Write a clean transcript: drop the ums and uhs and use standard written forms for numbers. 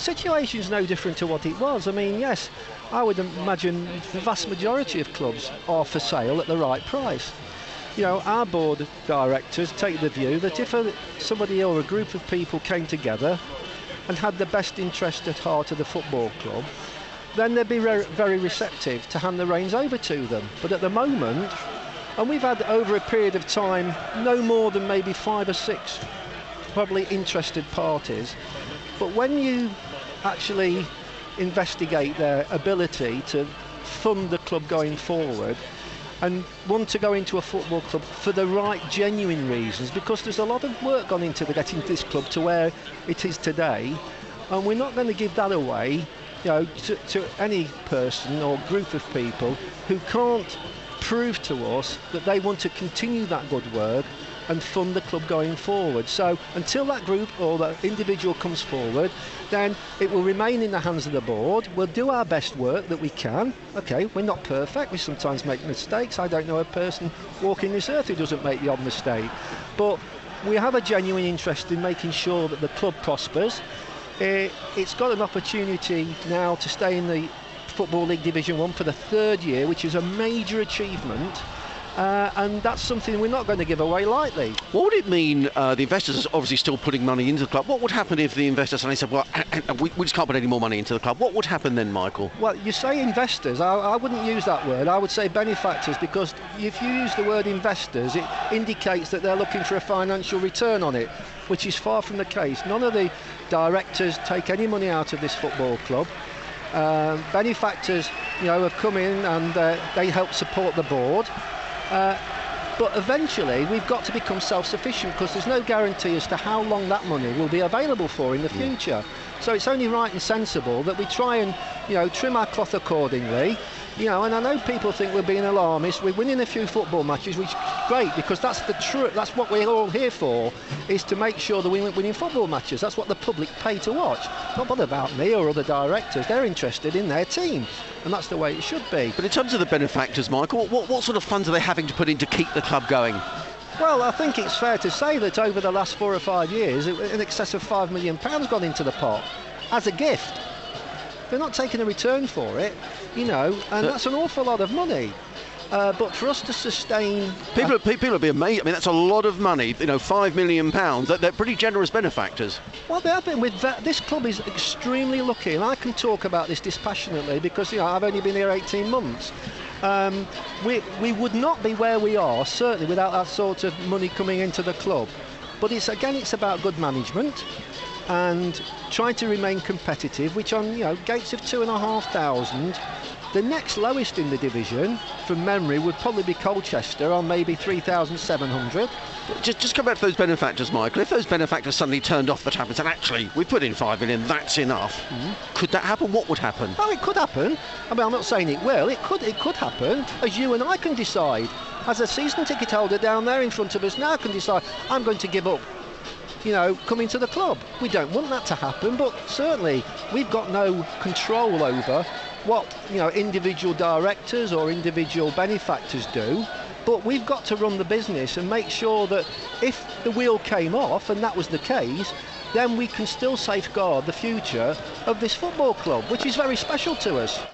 situation's no different to what it was. I mean, yes, I would imagine the vast majority of clubs are for sale at the right price. You know, our board of directors take the view that if somebody or a group of people came together and had the best interest at heart of the football club, then they'd be very receptive to hand the reins over to them. But at the moment, and we've had over a period of time no more than maybe 5 or 6 probably interested parties, but when you actually investigate their ability to fund the club going forward and want to go into a football club for the right genuine reasons, because there's a lot of work gone into getting this club to where it is today, and we're not going to give that away, you know, to any person or group of people who can't prove to us that they want to continue that good work and fund the club going forward. So until that group or that individual comes forward, then it will remain in the hands of the board. We'll do our best work that we can. Okay, we're not perfect, we sometimes make mistakes. I don't know a person walking this earth who doesn't make the odd mistake, but we have a genuine interest in making sure that the club prospers. It's got an opportunity now to stay in the Football League Division 1 for the 3rd year, which is a major achievement. And that's something we're not going to give away lightly. What would it mean, the investors are obviously still putting money into the club, what would happen if the investors suddenly said, well, we just can't put any more money into the club? What would happen then, Michael? Well, you say investors, I wouldn't use that word, I would say benefactors, because if you use the word investors, it indicates that they're looking for a financial return on it, which is far from the case. None of the directors take any money out of this football club. Benefactors, you know, have come in and they help support the board. But eventually we've got to become self-sufficient, because there's no guarantee as to how long that money will be available for in the future. So it's only right and sensible that we try and, you know, trim our cloth accordingly. You know, and I know people think we're being alarmist. We're winning a few football matches, which is great, because that's the truth. That's what we're all here for, is to make sure that we're winning football matches. That's what the public pay to watch. Not bother about me or other directors. They're interested in their team, and that's the way it should be. But in terms of the benefactors, Michael, what sort of funds are they having to put in to keep the club going? Well, I think it's fair to say that over the last 4 or 5 years, in excess of £5 million gone into the pot as a gift. They're not taking a return for it, you know, and that's an awful lot of money. But for us to sustain... People will be amazed. I mean, that's a lot of money, you know, £5 million. They're pretty generous benefactors. Well, they have been. This club is extremely lucky, and I can talk about this dispassionately because, you know, I've only been here 18 months. We would not be where we are, certainly, without that sort of money coming into the club. But it's about good management and trying to remain competitive, which on, you know, gates of 2,500. The next lowest in the division, from memory, would probably be Colchester on maybe 3,700. Just come back to those benefactors, Michael. If those benefactors suddenly turned off the tap and said, actually, we put in £5 million, that's enough, could that happen? What would happen? Oh, it could happen. I mean, I'm not saying it will. It could happen, as you and I can decide. As a season ticket holder down there in front of us now can decide, I'm going to give up, you know, coming to the club. We don't want that to happen, but certainly we've got no control over what, you know, individual directors or individual benefactors do. But we've got to run the business and make sure that if the wheel came off, and that was the case, then we can still safeguard the future of this football club, which is very special to us.